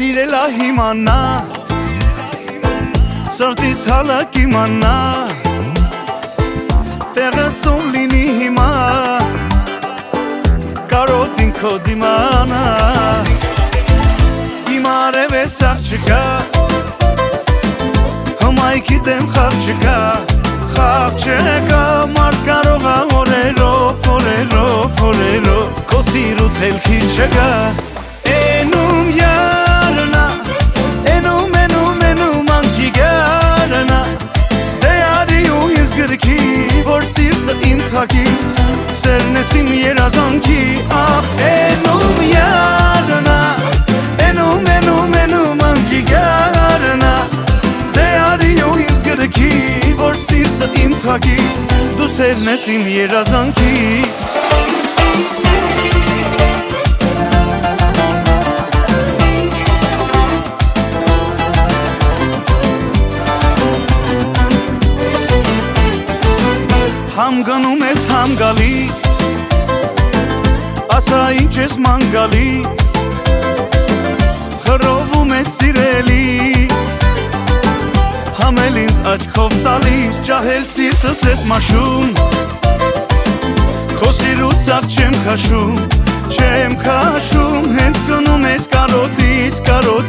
սիրելա հիմանա Սրտից հալակ իմանա Տեղը սում լինի հիմա Կարոտ ինքո դիմանա Իմ արև է սաղ չկա Հմայքի դեմ խաղ չկա Խաղ չկա Մարդ կարող ա օրերով Քո սիրուց հելքի չկա Էնում յարնա Էնում անջիգարնա Դե արի ու ինձ գրքի Որ սիրտը իմ թակի Սերն ես իմ երազանքի Ախ էնում յարնա Էնում անջիգարնա Դե արի ու ինձ գրքի Որ սիրտը իմ թակի Դու սերն ես իմ երազանքի Համ գնում ես համ գալիս Ասա ինչ ես ման գալիս Խռովում ես սիրելիս Համ էլ ինձ աչքով տալիս Ճահել սիրտս ես մաշում Քո սիրուց աղ չեմ քաշում Հենց գնում ես կարոտից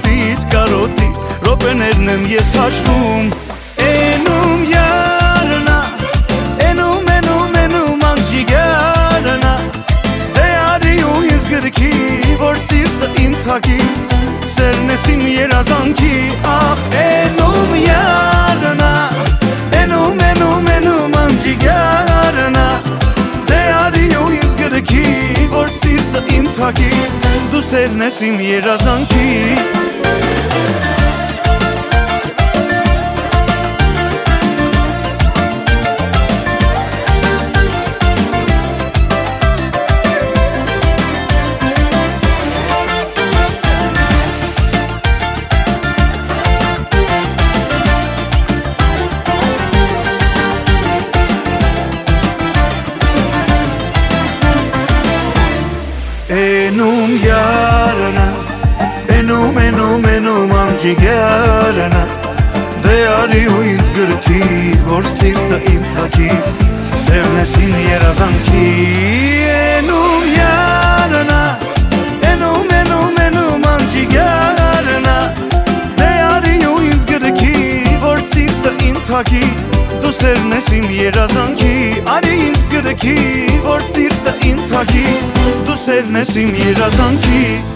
Ռոպեներն եմ ես հաշվում Էնում յարնա Անջիգարնա Դե արի ու ինձ գրքի Որ սիրտը իմ թակի Սերն ես իմ երազանքի Ախ էնում յարնա Էնում անջիգարնա Դե արի ու ինձ գրքի Որ սիրտը իմ թակի Դու սերն ես իմ երազանքի Էնում յարնա Էնում անջիգարնա Դե արի ու ինձ գրքի Որ սիրտը իմ թակի Սերն ես իմ երազանքի Էնում յարնա Էնում անջիգարնա Դե արի ու ինձ գրքի Որ սիրտը իմ թակի Դու սերն ես իմ երազանքի Արի ինձ գրքի Որ սիրտը իմ թակի Դու սերն ես իմ երազանքի